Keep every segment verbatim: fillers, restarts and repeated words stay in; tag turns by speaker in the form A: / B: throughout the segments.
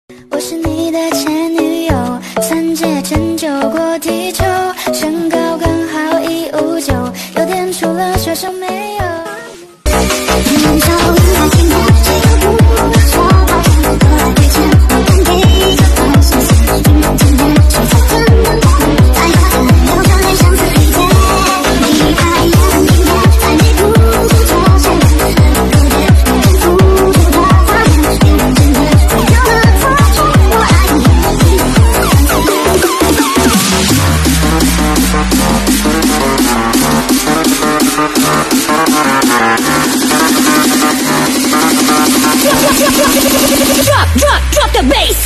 A: 我是你的前女友，三界拯救过地球，身高刚好一五九，优点除了学生没有。年少无奈情感，谁都不说话，都在对前，我敢给这段心思，云淡情淡，谁才真的懂？在花间流着泪，相思一劫，离开也很明显，在你不住这些年，能够点，真付出的画面，令人惊艳，微妙的错觉，我爱你。Drop, drop, drop the bass.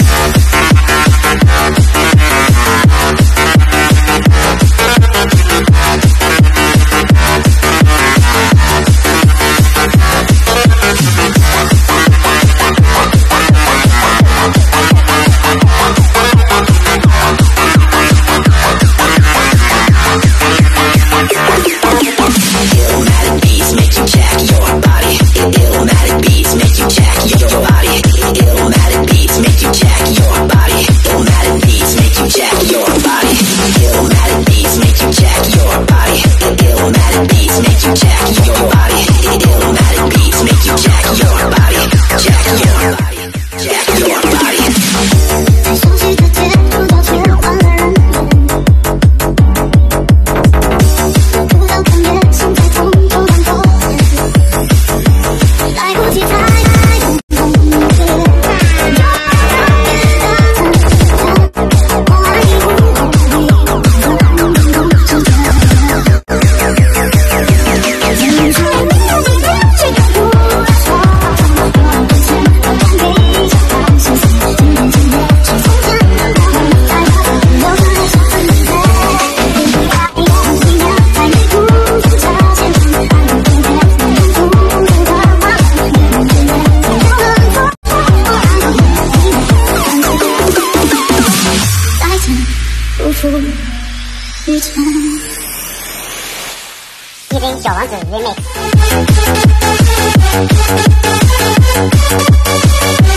A: Illmatic beats make you jack your body. Illmatic beats make you jack your body. Illmatic beats make you jack your body. Illmatic beats make you jack your body. Illmatic beats make you jack your body. Illmatic beats make you jack your body. Illmatic beats make you jack your body. Jack your body. Jack your body. 在熟悉的街头到处换了人。不到看夜，心在风中荡过。来不及猜爱的梦境。我爱你，我爱你，我空空之间。人生谁都不说话，我对前，我敢给这段心思，惊艳惊艳，谁从前能懂？在花间流着泪，相思一劫，离开也很明显，在你不住这些年，爱的终点，能付出的画面，令人惊艳，微妙的错觉，我爱你。再见，不负遇见。D J 小王子 Remix。